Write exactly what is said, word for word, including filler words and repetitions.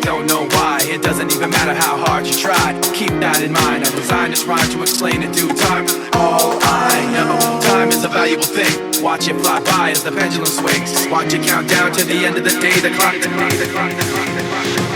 don't know why. It doesn't even matter how hard you try. Keep that in mind. I designed this rhyme to explain in due time. All I know, time is a valuable thing. Watch it fly by as the pendulum swings. Watch it count down to the end of the day. The clock, the clock, the clock, the clock, the clock.